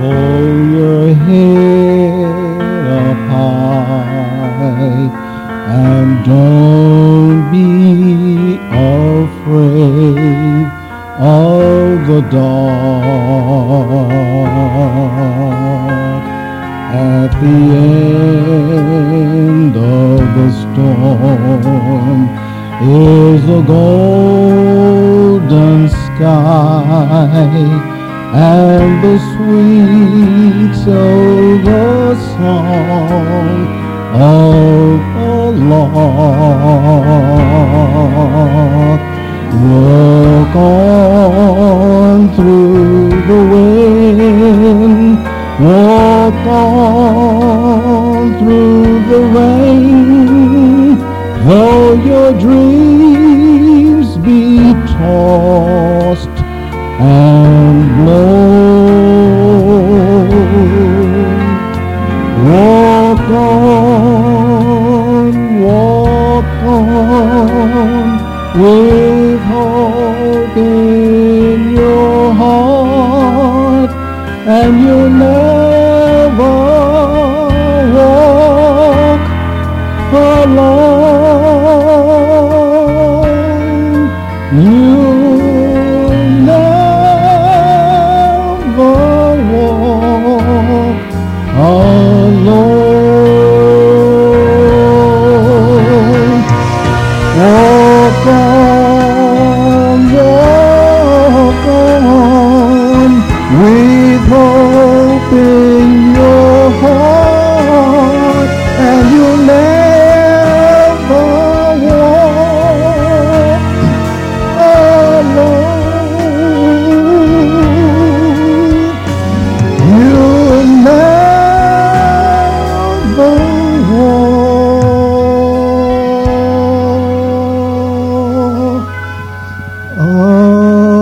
Hold your head up high and don't be afraid of the dark. At the end of the storm is a golden sky and the sweet silver song of the lark. Walk on through the wind, walk on through the rain, though your dreams be tossed and blown. Walk on, with hope in your heart, and you'll never walk alone. You'll never walk alone. Walk on, with hope in your heart, and you'll never walk alone. You'll never walk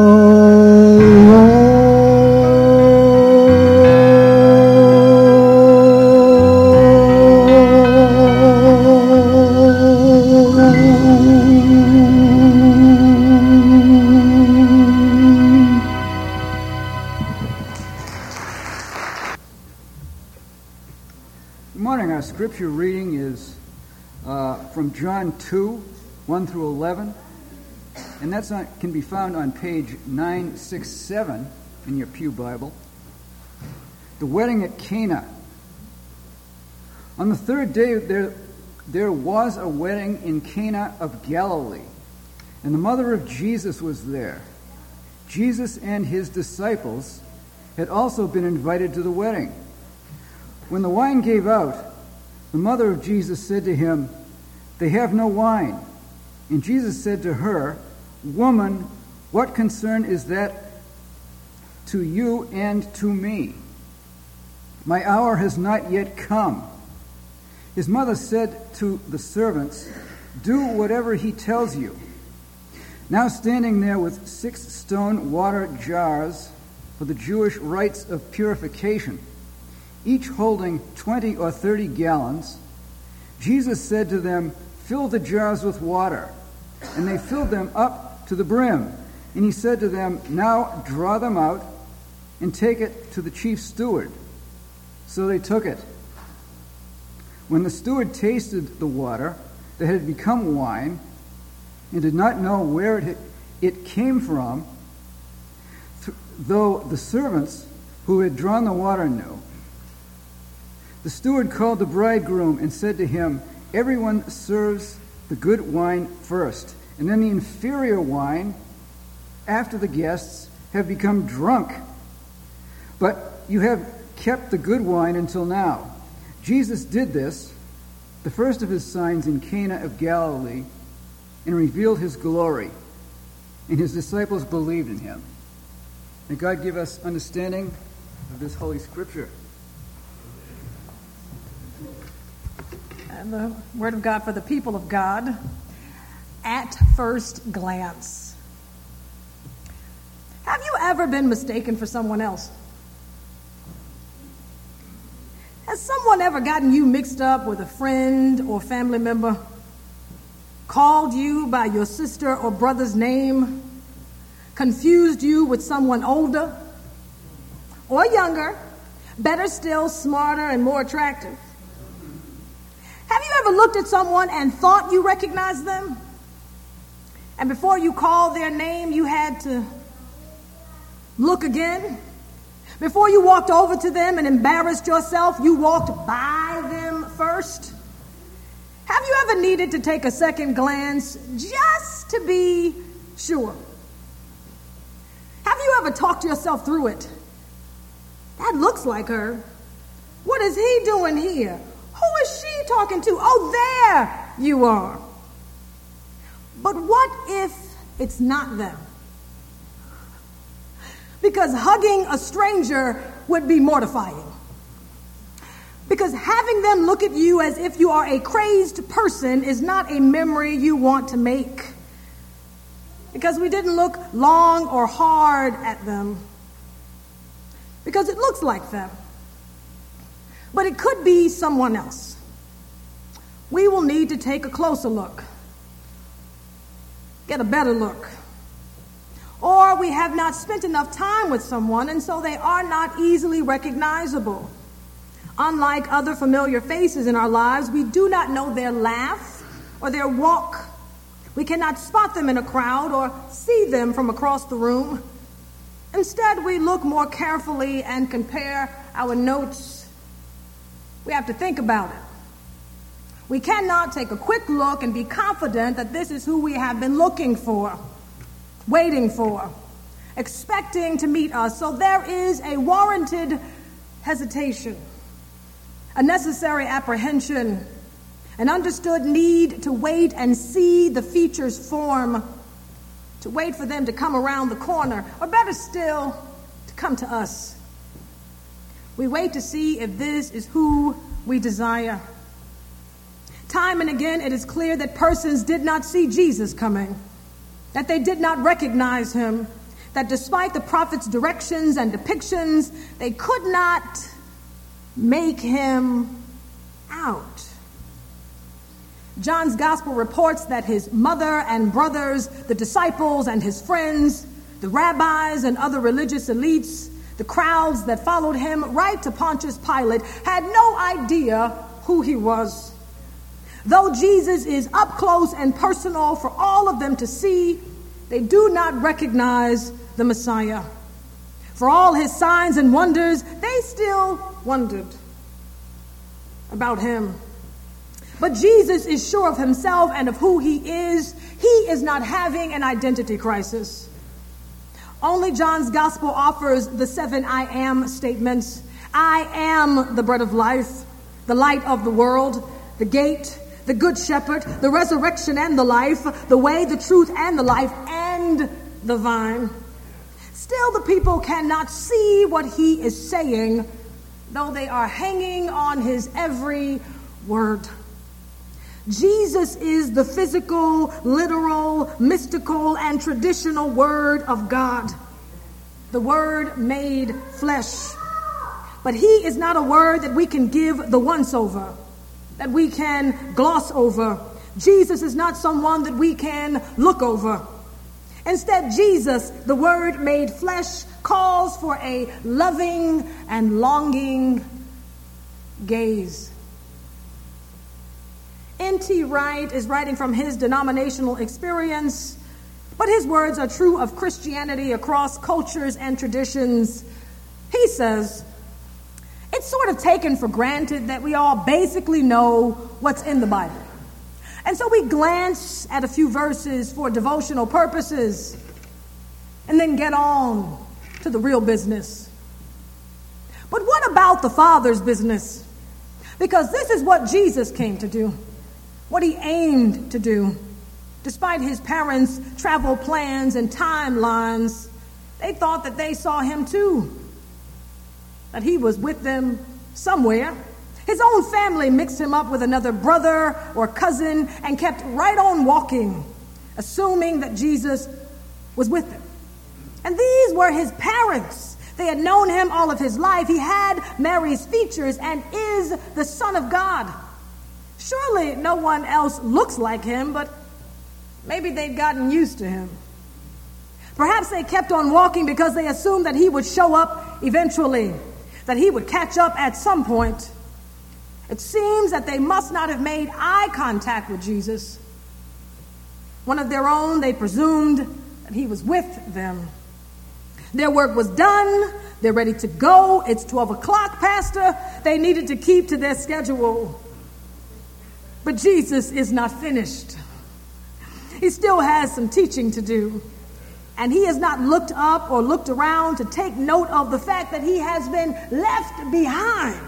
Scripture reading is from John 2, 1 through 11, and that can be found on page 967 in your Pew Bible. The wedding at Cana. On the third day there was a wedding in Cana of Galilee, and the mother of Jesus was there. Jesus and his disciples had also been invited to the wedding. When the wine gave out, the mother of Jesus said to him, "They have no wine." And Jesus said to her, "Woman, what concern is that to you and to me? My hour has not yet come." His mother said to the servants, "Do whatever he tells you." Now standing there with 6 stone water jars for the Jewish rites of purification, each holding 20 or 30 gallons, Jesus said to them, "Fill the jars with water." And they filled them up to the brim. And he said to them, "Now draw them out and take it to the chief steward." So they took it. When the steward tasted the water that had become wine and did not know where it came from, though the servants who had drawn the water knew, the steward called the bridegroom and said to him, "Everyone serves the good wine first, and then the inferior wine after the guests have become drunk. But you have kept the good wine until now." Jesus did this, the first of his signs in Cana of Galilee, and revealed his glory, and his disciples believed in him. May God give us understanding of this Holy Scripture. And the Word of God for the people of God. At first glance. Have you ever been mistaken for someone else? Has someone ever gotten you mixed up with a friend or family member? Called you by your sister or brother's name? Confused you with someone older or younger Better still, smarter and more attractive. Have you ever looked at someone and thought you recognized them? And before you called their name, you had to look again? Before you walked over to them and embarrassed yourself, you walked by them first? Have you ever needed to take a second glance just to be sure? Have you ever talked yourself through it? That looks like her. What is he doing here? Who is she talking to? Oh, there you are. But what if it's not them? Because hugging a stranger would be mortifying. Because having them look at you as if you are a crazed person is not a memory you want to make. Because we didn't look long or hard at them. Because it looks like them. But it could be someone else. We will need to take a closer look. Get a better look. Or we have not spent enough time with someone, and so they are not easily recognizable. Unlike other familiar faces in our lives, we do not know their laugh or their walk. We cannot spot them in a crowd or see them from across the room. Instead, we look more carefully and compare our notes. We have to think about it. We cannot take a quick look and be confident that this is who we have been looking for, waiting for, expecting to meet us. So there is a warranted hesitation, a necessary apprehension, an understood need to wait and see the features form, to wait for them to come around the corner, or better still, to come to us. We wait to see if this is who we desire. Time and again, it is clear that persons did not see Jesus coming, that they did not recognize him, that despite the prophet's directions and depictions, they could not make him out. John's gospel reports that his mother and brothers, the disciples and his friends, the rabbis and other religious elites, the crowds that followed him right to Pontius Pilate, had no idea who he was. Though Jesus is up close and personal for all of them to see, they do not recognize the Messiah. For all his signs and wonders, they still wondered about him. But Jesus is sure of himself and of who he is. He is not having an identity crisis. Only John's gospel offers the 7 I am statements. I am the bread of life, the light of the world, the gate, the good shepherd, the resurrection and the life, the way, the truth, and the life, and the vine. Still, the people cannot see what he is saying, though they are hanging on his every word. Jesus is the physical, literal, mystical, and traditional Word of God, the Word made flesh. But he is not a word that we can give the once-over, that we can gloss over. Jesus is not someone that we can look over. Instead, Jesus, the Word made flesh, calls for a loving and longing gaze. N.T. Wright is writing from his denominational experience, but his words are true of Christianity across cultures and traditions. He says, it's sort of taken for granted that we all basically know what's in the Bible. And so we glance at a few verses for devotional purposes and then get on to the real business. But what about the Father's business? Because this is what Jesus came to do, what he aimed to do. Despite his parents' travel plans and timelines, they thought that they saw him too, that he was with them somewhere. His own family mixed him up with another brother or cousin and kept right on walking, assuming that Jesus was with them. And these were his parents. They had known him all of his life. He had Mary's features and is the Son of God. Surely no one else looks like him, but maybe they'd gotten used to him. Perhaps they kept on walking because they assumed that he would show up eventually, that he would catch up at some point. It seems that they must not have made eye contact with Jesus. One of their own, they presumed that he was with them. Their work was done. They're ready to go. It's 12 o'clock, Pastor. They needed to keep to their schedule. But Jesus is not finished. He still has some teaching to do. And he has not looked up or looked around to take note of the fact that he has been left behind.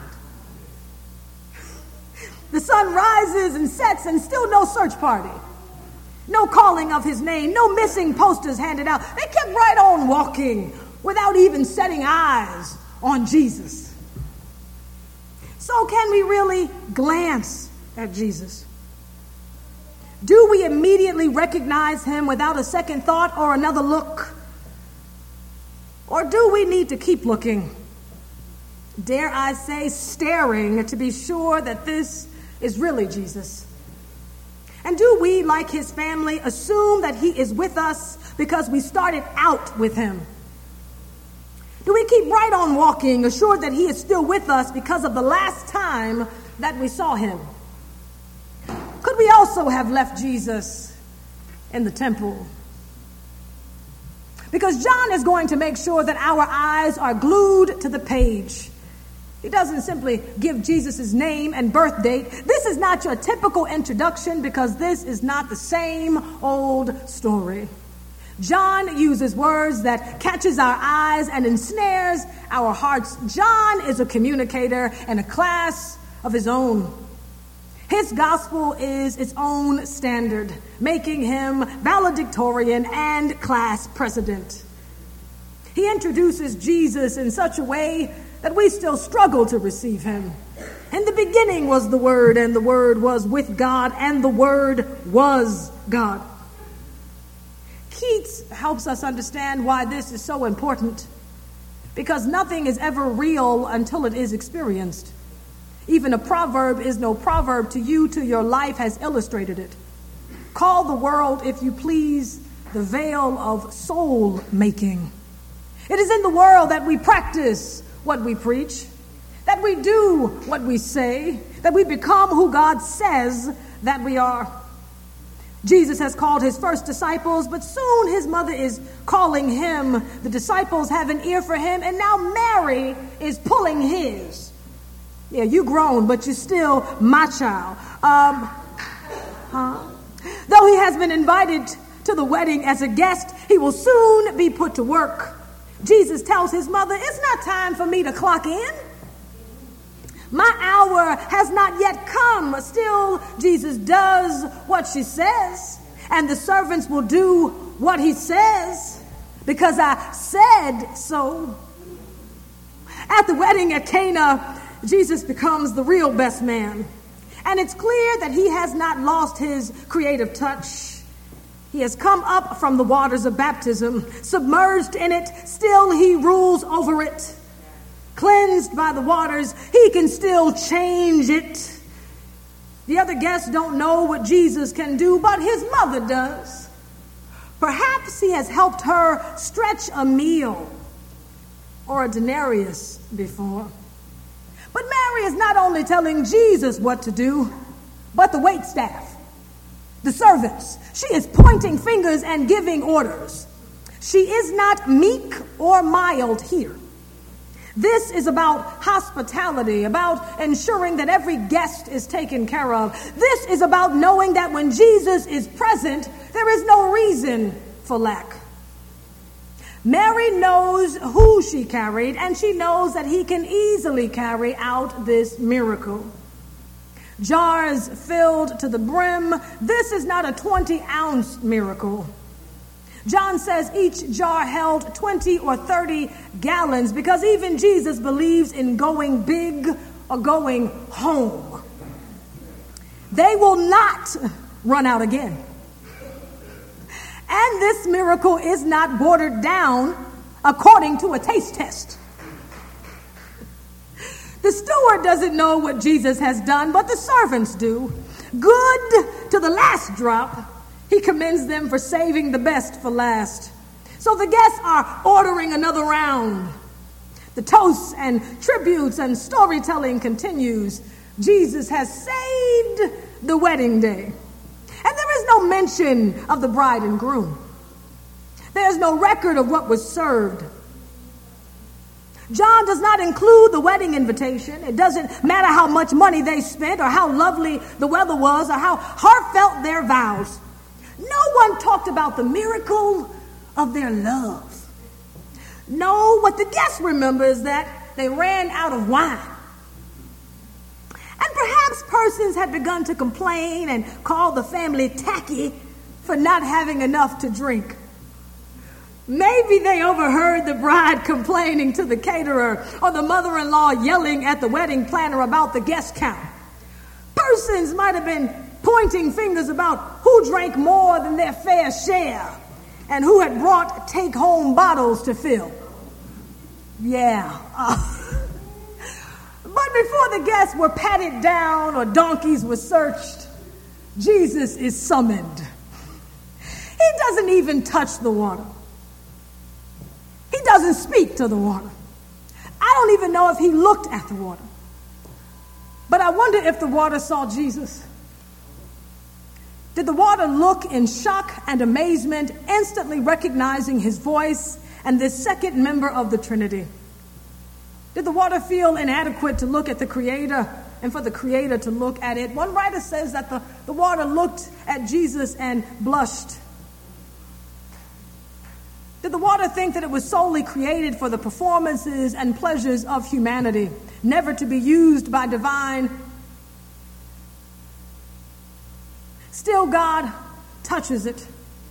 The sun rises and sets and still no search party. No calling of his name, no missing posters handed out. They kept right on walking without even setting eyes on Jesus. So can we really glance at Jesus? Do we immediately recognize him without a second thought or another look? Or do we need to keep looking? Dare I say, staring to be sure that this is really Jesus? And do we, like his family, assume that he is with us because we started out with him? Do we keep right on walking, assured that he is still with us because of the last time that we saw him? Could we also have left Jesus in the temple? Because John is going to make sure that our eyes are glued to the page. He doesn't simply give Jesus' name and birth date. This is not your typical introduction because this is not the same old story. John uses words that catches our eyes and ensnares our hearts. John is a communicator in a class of his own. His gospel is its own standard, making him valedictorian and class president. He introduces Jesus in such a way that we still struggle to receive him. In the beginning was the Word, and the Word was with God, and the Word was God. Keats helps us understand why this is so important, because nothing is ever real until it is experienced. Even a proverb is no proverb to you till your life has illustrated it. Call the world, if you please, the veil of soul making. It is in the world that we practice what we preach, that we do what we say, that we become who God says that we are. Jesus has called his first disciples, but soon his mother is calling him. The disciples have an ear for him, and now Mary is pulling his. Yeah, you grown, but you're still my child. Though he has been invited to the wedding as a guest, he will soon be put to work. Jesus tells his mother, it's not time for me to clock in. My hour has not yet come. Still, Jesus does what she says, and the servants will do what he says, because I said so. At the wedding at Cana, Jesus becomes the real best man. And it's clear that he has not lost his creative touch. He has come up from the waters of baptism, submerged in it, still he rules over it. Cleansed by the waters, he can still change it. The other guests don't know what Jesus can do, but his mother does. Perhaps he has helped her stretch a meal or a denarius before. But Mary is not only telling Jesus what to do, but the waitstaff, the servants. She is pointing fingers and giving orders. She is not meek or mild here. This is about hospitality, about ensuring that every guest is taken care of. This is about knowing that when Jesus is present, there is no reason for lack. Mary knows who she carried, and she knows that he can easily carry out this miracle. Jars filled to the brim. This is not a 20-ounce miracle. John says each jar held 20 or 30 gallons because even Jesus believes in going big or going home. They will not run out again. And this miracle is not watered down according to a taste test. The steward doesn't know what Jesus has done, but the servants do. Good to the last drop, he commends them for saving the best for last. So the guests are ordering another round. The toasts and tributes and storytelling continues. Jesus has saved the wedding day. And there is no mention of the bride and groom. There's no record of what was served. John does not include the wedding invitation. It doesn't matter how much money they spent or how lovely the weather was or how heartfelt their vows. No one talked about the miracle of their love. No, what the guests remember is that they ran out of wine. And perhaps persons had begun to complain and call the family tacky for not having enough to drink. Maybe they overheard the bride complaining to the caterer or the mother-in-law yelling at the wedding planner about the guest count. Persons might have been pointing fingers about who drank more than their fair share and who had brought take-home bottles to fill. Yeah. But before the guests were patted down or donkeys were searched, Jesus is summoned. He doesn't even touch the water. He doesn't speak to the water. I don't even know if he looked at the water. But I wonder if the water saw Jesus. Did the water look in shock and amazement, instantly recognizing his voice and this second member of the Trinity? Did the water feel inadequate to look at the Creator and for the Creator to look at it? One writer says that the water looked at Jesus and blushed. Did the water think that it was solely created for the performances and pleasures of humanity, never to be used by divine? Still, God touches it.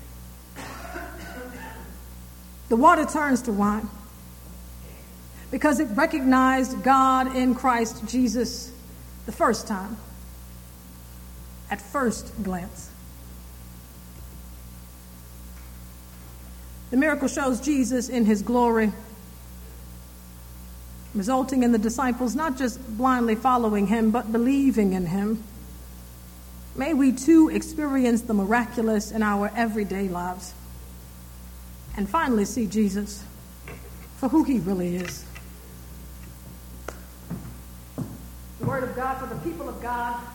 The water turns to wine because it recognized God in Christ Jesus the first time, at first glance. The miracle shows Jesus in his glory, resulting in the disciples not just blindly following him, but believing in him. May we too experience the miraculous in our everyday lives and finally see Jesus for who he really is. The word of God for the people of God.